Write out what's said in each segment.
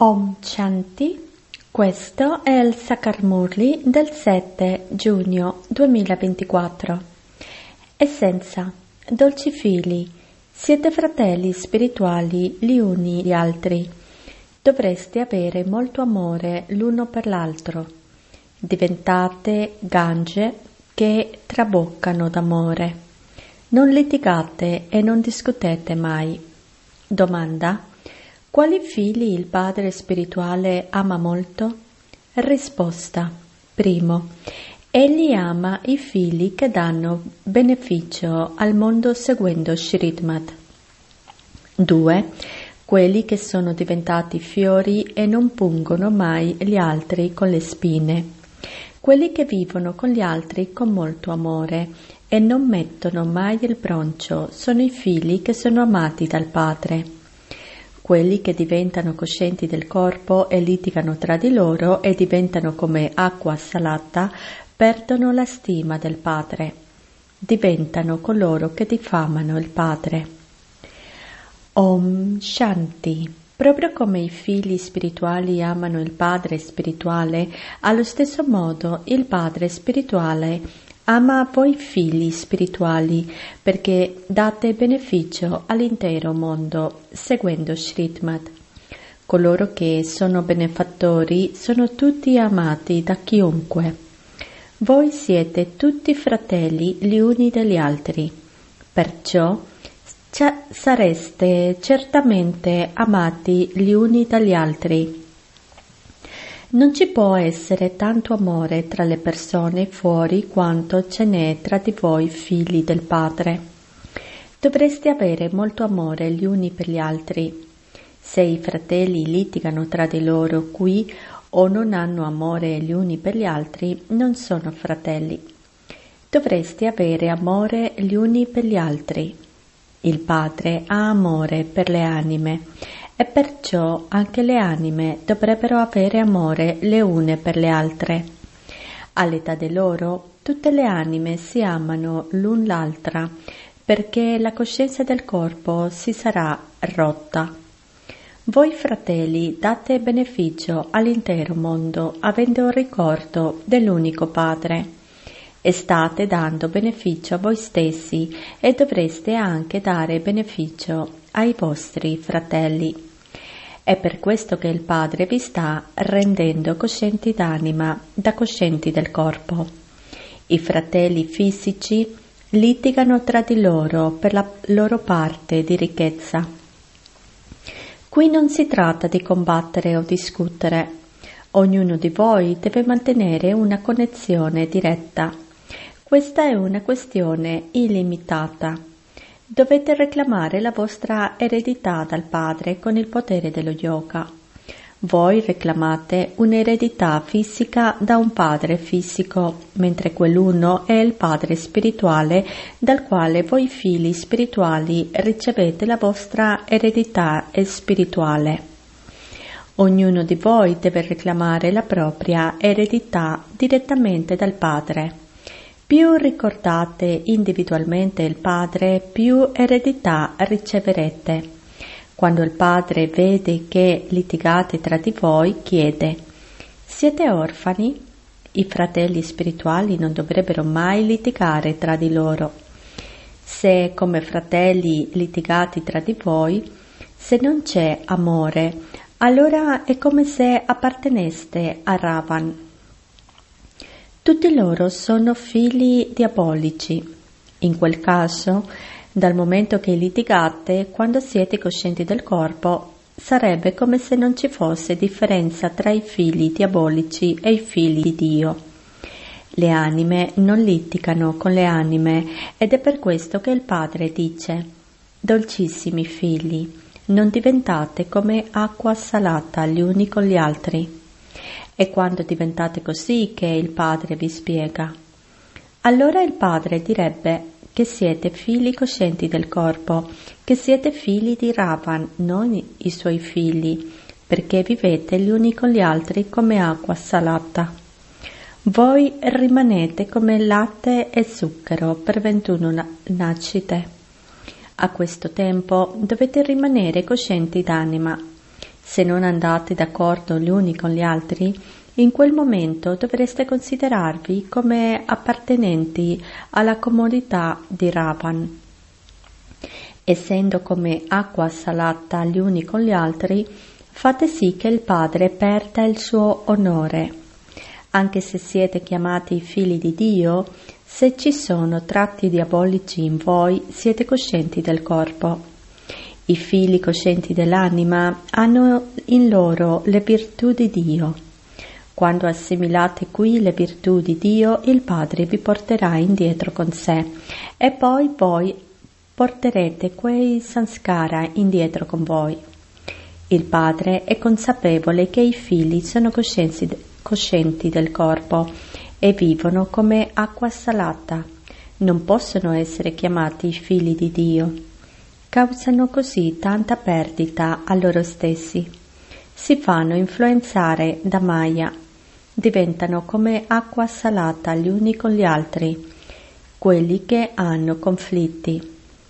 Om Shanti, questo è il Sakarmurli del 7 giugno 2024. Essenza, dolci figli, siete fratelli spirituali gli uni gli altri. Dovreste avere molto amore l'uno per l'altro. Diventate gange che traboccano d'amore. Non litigate e non discutete mai. Domanda: quali figli il padre spirituale ama molto? Risposta: primo, egli ama i figli che danno beneficio al mondo seguendo Shrimad. 2. Quelli che sono diventati fiori e non pungono mai gli altri con le spine. Quelli che vivono con gli altri con molto amore e non mettono mai il broncio sono i figli che sono amati dal padre. Quelli che diventano coscienti del corpo e litigano tra di loro e diventano come acqua salata perdono la stima del padre. Diventano coloro che diffamano il padre. Om Shanti. Proprio come i figli spirituali amano il padre spirituale, allo stesso modo il padre spirituale ama voi figli spirituali perché date beneficio all'intero mondo seguendo Shrimad. Coloro che sono benefattori sono tutti amati da chiunque. Voi siete tutti fratelli gli uni degli altri, perciò sareste certamente amati gli uni dagli altri. Non ci può essere tanto amore tra le persone fuori quanto ce n'è tra di voi figli del Padre. Dovreste avere molto amore gli uni per gli altri. Se i fratelli litigano tra di loro qui o non hanno amore gli uni per gli altri, non sono fratelli. Dovreste avere amore gli uni per gli altri. Il Padre ha amore per le anime e perciò anche le anime dovrebbero avere amore le une per le altre. All'età di loro, tutte le anime si amano l'un l'altra perché la coscienza del corpo si sarà rotta. Voi fratelli date beneficio all'intero mondo avendo il ricordo dell'unico Padre. E state dando beneficio a voi stessi e dovreste anche dare beneficio ai vostri fratelli. È per questo che il Padre vi sta rendendo coscienti d'anima da coscienti del corpo. I fratelli fisici litigano tra di loro per la loro parte di ricchezza. Qui non si tratta di combattere o discutere. Ognuno di voi deve mantenere una connessione diretta. Questa è una questione illimitata. Dovete reclamare la vostra eredità dal Padre con il potere dello yoga. Voi reclamate un'eredità fisica da un padre fisico, mentre quell'uno è il Padre spirituale dal quale voi figli spirituali ricevete la vostra eredità spirituale. Ognuno di voi deve reclamare la propria eredità direttamente dal Padre. Più ricordate individualmente il Padre, più eredità riceverete. Quando il Padre vede che litigate tra di voi, chiede: siete orfani? I fratelli spirituali non dovrebbero mai litigare tra di loro. Se come fratelli litigate tra di voi, se non c'è amore, allora è come se apparteneste a Ravan. Tutti loro sono figli diabolici. In quel caso, dal momento che litigate, quando siete coscienti del corpo, sarebbe come se non ci fosse differenza tra i figli diabolici e i figli di Dio. Le anime non litigano con le anime ed è per questo che il Padre dice: dolcissimi figli, non diventate come acqua salata gli uni con gli altri. E quando diventate così che il Padre vi spiega. Allora il Padre direbbe che siete figli coscienti del corpo, che siete figli di Ravan, non i suoi figli, perché vivete gli uni con gli altri come acqua salata. Voi rimanete come latte e zucchero per 21 nascite. A questo tempo dovete rimanere coscienti d'anima. Se non andate d'accordo gli uni con gli altri, in quel momento dovreste considerarvi come appartenenti alla comunità di Ravan. Essendo come acqua salata gli uni con gli altri, fate sì che il Padre perda il suo onore. Anche se siete chiamati figli di Dio, se ci sono tratti diabolici in voi, siete coscienti del corpo. I figli coscienti dell'anima hanno in loro le virtù di Dio. Quando assimilate qui le virtù di Dio, il Padre vi porterà indietro con sé e poi voi porterete quei sanskara indietro con voi. Il Padre è consapevole che i figli sono coscienti del corpo e vivono come acqua salata. Non possono essere chiamati figli di Dio. Causano così tanta perdita a loro stessi. Si fanno influenzare da Maya. Diventano come acqua salata gli uni con gli altri, quelli che hanno conflitti.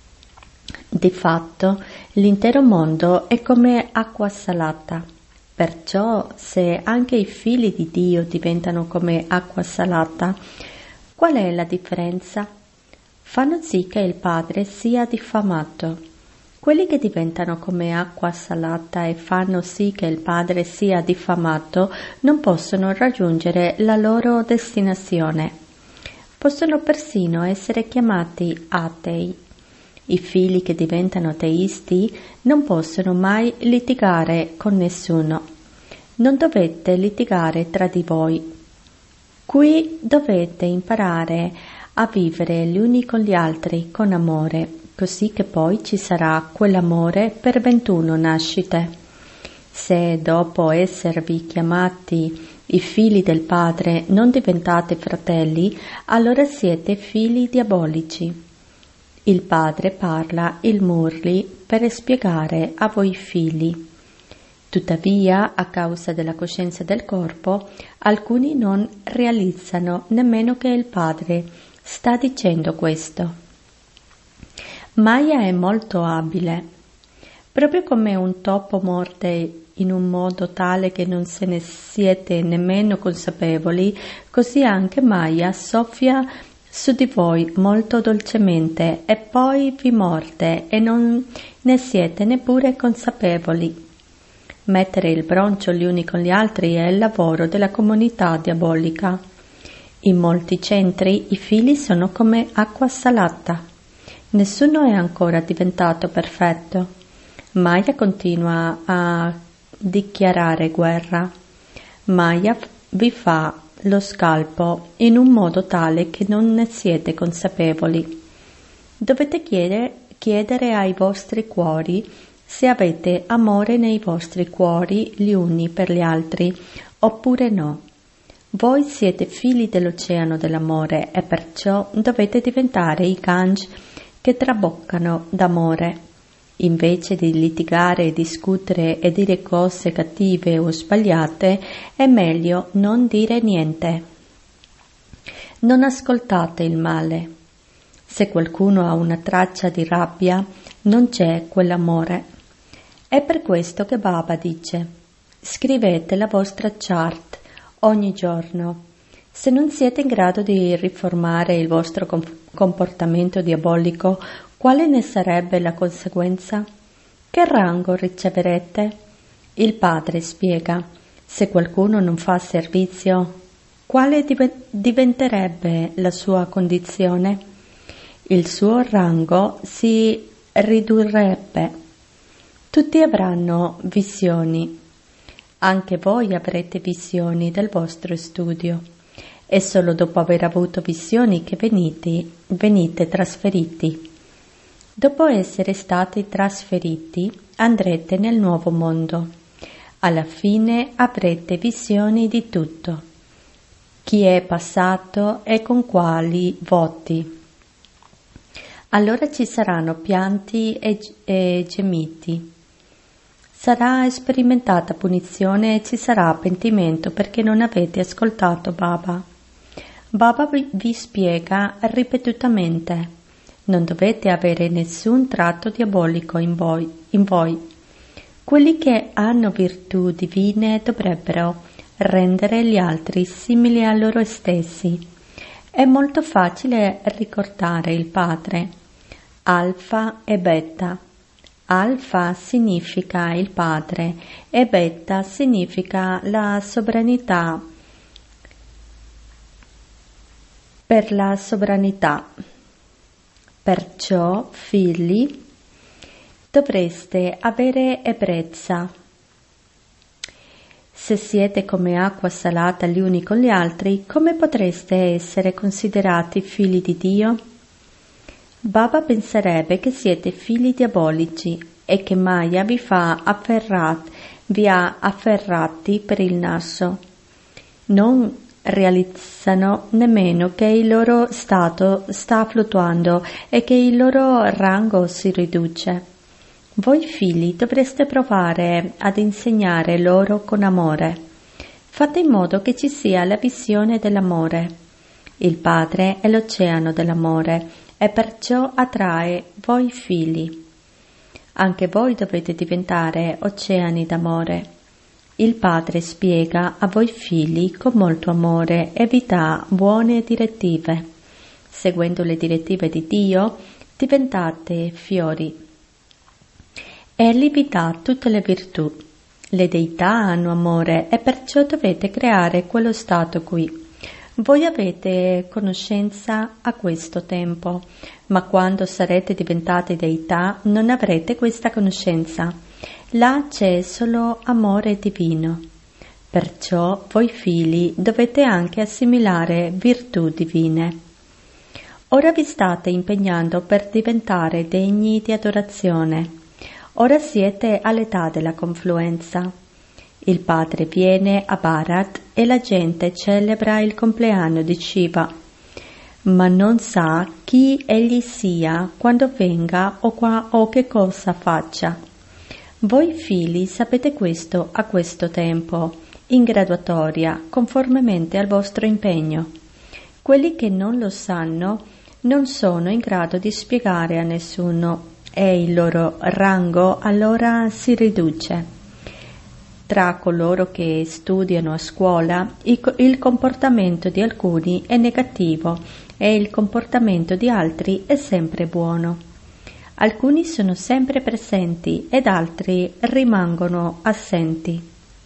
Di fatto, l'intero mondo è come acqua salata. Perciò, se anche i figli di Dio diventano come acqua salata, qual è la differenza? Fanno sì che il Padre sia diffamato. Quelli che diventano come acqua salata e fanno sì che il Padre sia diffamato non possono raggiungere la loro destinazione. Possono persino essere chiamati atei. I figli che diventano ateisti non possono mai litigare con nessuno. Non dovete litigare tra di voi. Qui dovete imparare a vivere gli uni con gli altri con amore, così che poi ci sarà quell'amore per 21 nascite. Se dopo esservi chiamati i figli del Padre non diventate fratelli, allora siete figli diabolici. Il Padre parla il Murli per spiegare a voi figli. Tuttavia, a causa della coscienza del corpo, alcuni non realizzano nemmeno che il Padre sta dicendo questo. Maya è molto abile. Proprio come un topo morde in un modo tale che non se ne siete nemmeno consapevoli, così anche Maya soffia su di voi molto dolcemente e poi vi morde e non ne siete neppure consapevoli. Mettere il broncio gli uni con gli altri è il lavoro della comunità diabolica. In molti centri i figli sono come acqua salata. Nessuno è ancora diventato perfetto. Maya continua a dichiarare guerra. Maya vi fa lo scalpo in un modo tale che non ne siete consapevoli. Dovete chiedere ai vostri cuori se avete amore nei vostri cuori gli uni per gli altri oppure no. Voi siete figli dell'oceano dell'amore e perciò dovete diventare i kanj che traboccano d'amore. Invece di litigare e discutere e dire cose cattive o sbagliate, è meglio non dire niente. Non ascoltate il male. Se qualcuno ha una traccia di rabbia, non c'è quell'amore. È per questo che Baba dice: scrivete la vostra chart ogni giorno. Se non siete in grado di riformare il vostro comportamento diabolico, quale ne sarebbe la conseguenza? Che rango riceverete? Il Padre spiega: se qualcuno non fa servizio, quale diventerebbe la sua condizione? Il suo rango si ridurrebbe. Tutti avranno visioni. Anche voi avrete visioni del vostro studio. È solo dopo aver avuto visioni che venite trasferiti. Dopo essere stati trasferiti, andrete nel nuovo mondo. Alla fine avrete visioni di tutto. Chi è passato e con quali voti. Allora ci saranno pianti e gemiti. Sarà sperimentata punizione e ci sarà pentimento perché non avete ascoltato Baba. Baba vi spiega ripetutamente: non dovete avere nessun tratto diabolico in voi. Quelli che hanno virtù divine dovrebbero rendere gli altri simili a loro stessi. È molto facile ricordare il Padre. Alfa e Beta. Alfa significa il Padre e Beta significa la sovranità. Per la sovranità. Perciò, figli, dovreste avere ebbrezza. Se siete come acqua salata gli uni con gli altri, come potreste essere considerati figli di Dio? Baba penserebbe che siete figli diabolici e che Maya vi ha afferrati per il naso. Non realizzano nemmeno che il loro stato sta fluttuando e che il loro rango si riduce. Voi figli dovreste provare ad insegnare loro con amore. Fate in modo che ci sia la visione dell'amore. Il Padre è l'oceano dell'amore e perciò attrae voi figli. Anche voi dovete diventare oceani d'amore. Il Padre spiega a voi figli con molto amore e vi dà buone direttive. Seguendo le direttive di Dio, diventate fiori. Egli vi dà tutte le virtù. Le deità hanno amore e perciò dovete creare quello stato qui. Voi avete conoscenza a questo tempo, ma quando sarete diventati deità non avrete questa conoscenza. Là c'è solo amore divino. Perciò voi figli dovete anche assimilare virtù divine. Ora vi state impegnando per diventare degni di adorazione. Ora siete all'età della confluenza. Il Padre viene a Bharat e la gente celebra il compleanno di Shiva, ma non sa chi egli sia, quando venga o che cosa faccia. Voi figli sapete questo a questo tempo, in graduatoria, conformemente al vostro impegno. Quelli che non lo sanno non sono in grado di spiegare a nessuno e il loro rango allora si riduce. Tra coloro che studiano a scuola, il comportamento di alcuni è negativo e il comportamento di altri è sempre buono. Alcuni sono sempre presenti ed altri rimangono assenti.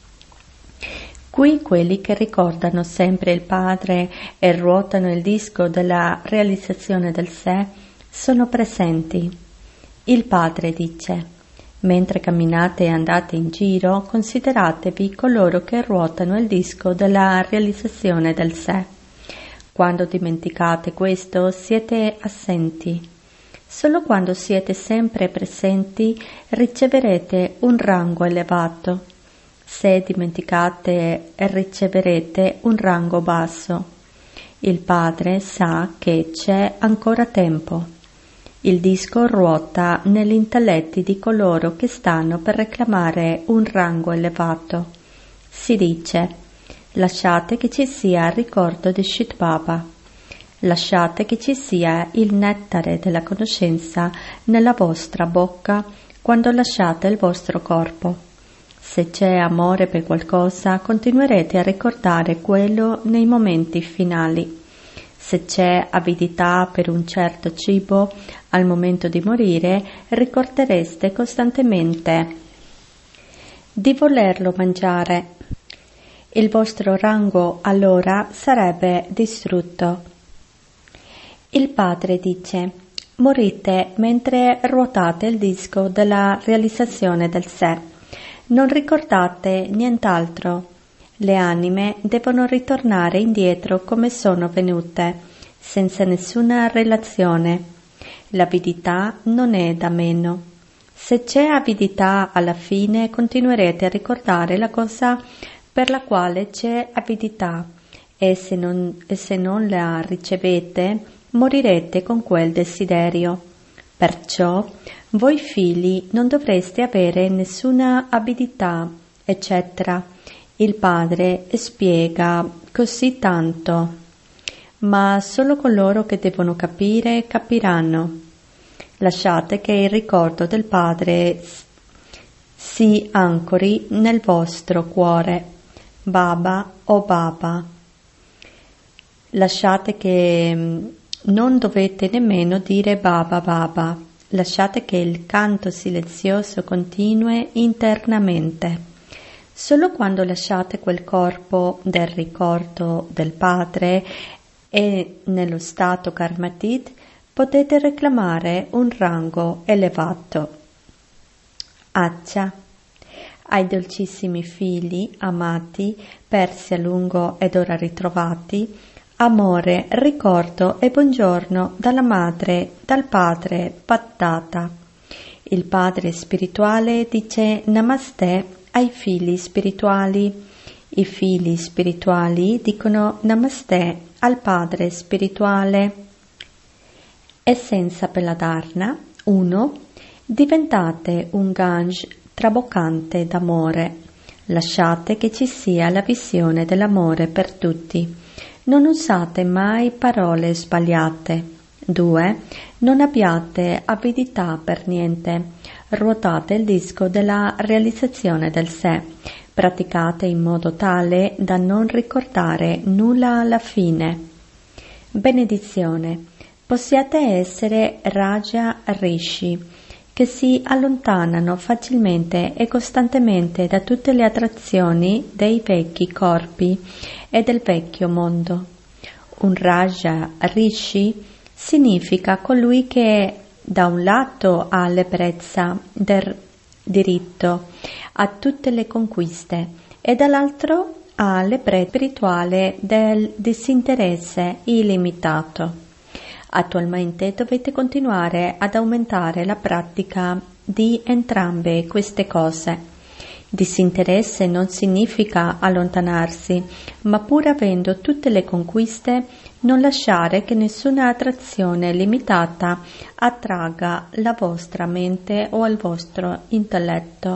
Qui quelli che ricordano sempre il Padre e ruotano il disco della realizzazione del sé sono presenti. Il Padre dice: mentre camminate e andate in giro, consideratevi coloro che ruotano il disco della realizzazione del sé. Quando dimenticate questo, siete assenti. Solo quando siete sempre presenti riceverete un rango elevato. Se dimenticate, riceverete un rango basso. Il Padre sa che c'è ancora tempo. Il disco ruota negli intelletti di coloro che stanno per reclamare un rango elevato. Si dice: lasciate che ci sia il ricordo di Shit Baba. Lasciate che ci sia il nettare della conoscenza nella vostra bocca quando lasciate il vostro corpo. Se c'è amore per qualcosa, continuerete a ricordare quello nei momenti finali. Se c'è avidità per un certo cibo, al momento di morire ricordereste costantemente di volerlo mangiare. Il vostro rango allora sarebbe distrutto. Il Padre dice: morite mentre ruotate il disco della realizzazione del sé. Non ricordate nient'altro. Le anime devono ritornare indietro come sono venute, senza nessuna relazione. L'avidità non è da meno. Se c'è avidità alla fine, continuerete a ricordare la cosa per la quale c'è avidità, e se non la ricevete, morirete con quel desiderio. Perciò, voi figli non dovreste avere nessuna avidità, eccetera. Il Padre spiega così tanto, ma solo coloro che devono capire capiranno. Lasciate che il ricordo del Padre si ancori nel vostro cuore. Baba o Baba. Lasciate che non dovete nemmeno dire Baba Baba. Lasciate che il canto silenzioso continui internamente. Solo quando lasciate quel corpo del ricordo del Padre e nello stato Karmatid potete reclamare un rango elevato. Accia. Ai dolcissimi figli amati, persi a lungo ed ora ritrovati, amore, ricordo e buongiorno dalla madre, dal padre Pattata. Il padre spirituale dice Namaste ai figli spirituali. I figli spirituali dicono Namaste al padre spirituale. Essenza Peladharna 1. Diventate un Ganj traboccante d'amore. Lasciate che ci sia la visione dell'amore per tutti. Non usate mai parole sbagliate. 2. Non abbiate avidità per niente. Ruotate il disco della realizzazione del sé. Praticate in modo tale da non ricordare nulla alla fine. Benedizione. Possiate essere Raja Rishi, che si allontanano facilmente e costantemente da tutte le attrazioni dei vecchi corpi e del vecchio mondo. Un Raja Rishi significa colui che da un lato ha l'ebbrezza del diritto a tutte le conquiste e dall'altro ha l'ebbrezza spirituale del disinteresse illimitato. Attualmente dovete continuare ad aumentare la pratica di entrambe queste cose. Disinteresse non significa allontanarsi, ma pur avendo tutte le conquiste, non lasciare che nessuna attrazione limitata attragga la vostra mente o il vostro intelletto.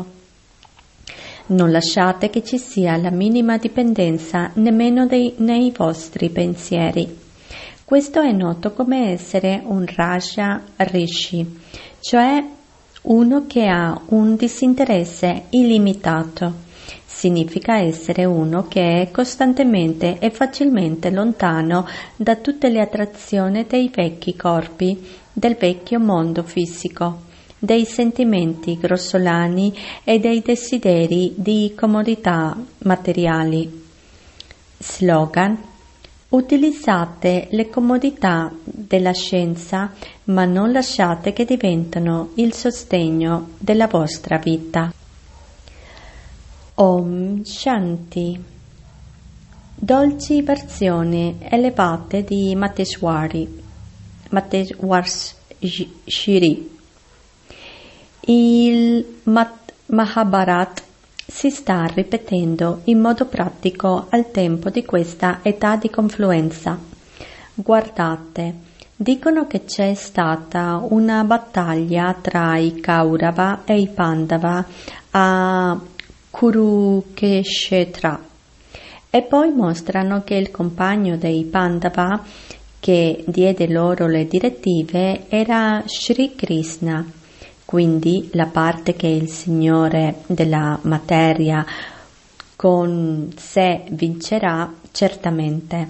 Non lasciate che ci sia la minima dipendenza nemmeno nei vostri pensieri. Questo è noto come essere un Raja Rishi, cioè uno che ha un disinteresse illimitato. Significa essere uno che è costantemente e facilmente lontano da tutte le attrazioni dei vecchi corpi, del vecchio mondo fisico, dei sentimenti grossolani e dei desideri di comodità materiali. Slogan: utilizzate le comodità della scienza, ma non lasciate che diventano il sostegno della vostra vita. Om Shanti. Dolci versioni elevate di Mateshwari. Il Mahabharata si sta ripetendo in modo pratico al tempo di questa età di confluenza. Guardate, dicono che c'è stata una battaglia tra i Kaurava e i Pandava a Kurukshetra e poi mostrano che il compagno dei Pandava che diede loro le direttive era Shri Krishna, quindi la parte che il Signore della materia con sé vincerà certamente.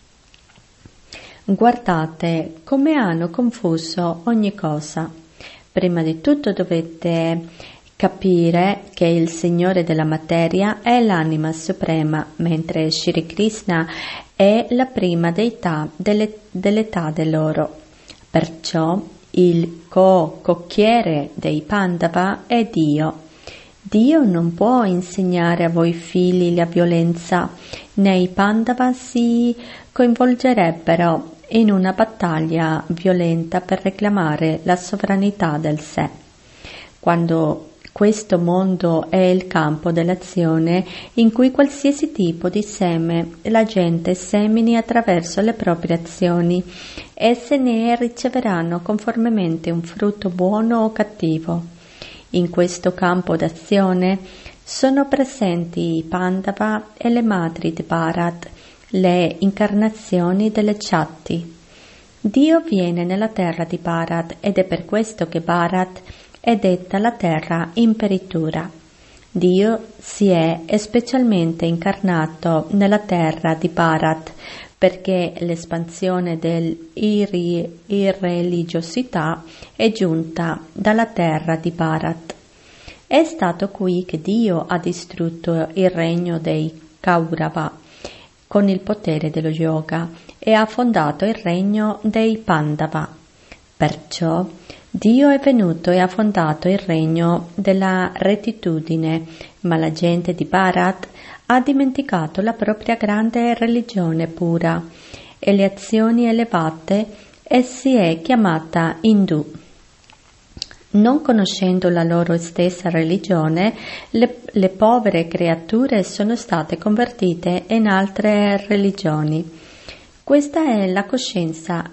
Guardate come hanno confuso ogni cosa. Prima di tutto dovete capire che il Signore della materia è l'anima suprema, mentre Shri Krishna è la prima deità dell'età dell'oro. Perciò il cocchiere dei Pandava è Dio. Dio non può insegnare a voi figli la violenza, né i Pandava si coinvolgerebbero in una battaglia violenta per reclamare la sovranità del sé. Quando questo mondo è il campo dell'azione in cui qualsiasi tipo di seme la gente semini attraverso le proprie azioni, esse ne riceveranno conformemente un frutto buono o cattivo. In questo campo d'azione sono presenti i Pandava e le madri di Bharat, le incarnazioni delle Chatti. Dio viene nella terra di Bharat ed è per questo che Bharat è detta la terra imperitura. Dio si è specialmente incarnato nella terra di Bharat perché l'espansione dell'irreligiosità è giunta dalla terra di Bharat. È stato qui che Dio ha distrutto il regno dei Kaurava con il potere dello yoga e ha fondato il regno dei Pandava. Perciò Dio è venuto e ha fondato il regno della rettitudine, ma la gente di Bharat ha dimenticato la propria grande religione pura e le azioni elevate e si è chiamata Indù. Non conoscendo la loro stessa religione, le povere creature sono state convertite in altre religioni. Questa è la conoscenza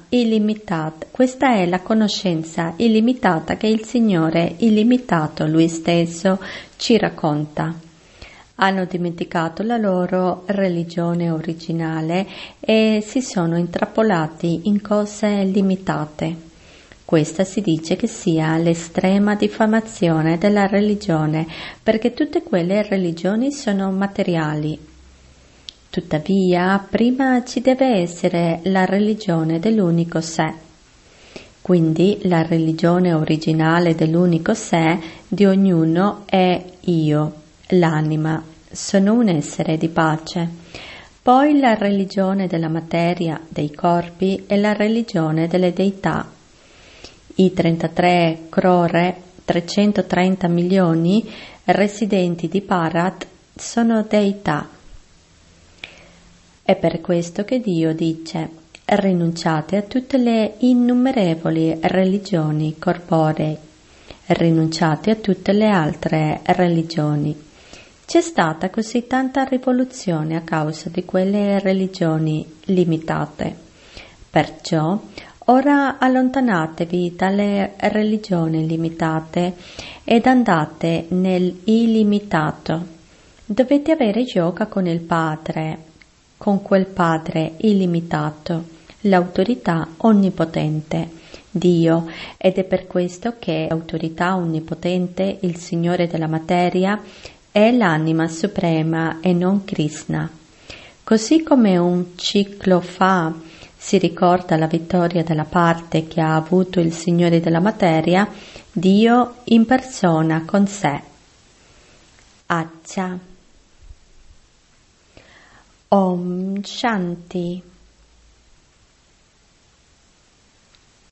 illimitata che il Signore illimitato Lui stesso ci racconta. Hanno dimenticato la loro religione originale e si sono intrappolati in cose limitate. Questa si dice che sia l'estrema diffamazione della religione, perché tutte quelle religioni sono materiali. Tuttavia, prima ci deve essere la religione dell'unico sé. Quindi la religione originale dell'unico sé di ognuno è io, l'anima, sono un essere di pace. Poi la religione della materia, dei corpi e la religione delle deità. I 33 crore, 330 milioni residenti di Bharat sono deità. È per questo che Dio dice: rinunciate a tutte le innumerevoli religioni corporee, rinunciate a tutte le altre religioni. C'è stata così tanta rivoluzione a causa di quelle religioni limitate. Perciò ora allontanatevi dalle religioni limitate ed andate nel illimitato. Dovete avere yoga con il Padre, con quel Padre illimitato, l'autorità onnipotente, Dio, ed è per questo che l'autorità onnipotente, il Signore della materia, è l'anima suprema e non Krishna. Così come un ciclofa si ricorda la vittoria della parte che ha avuto il Signore della materia, Dio in persona con sé. Accia. Om Shanti.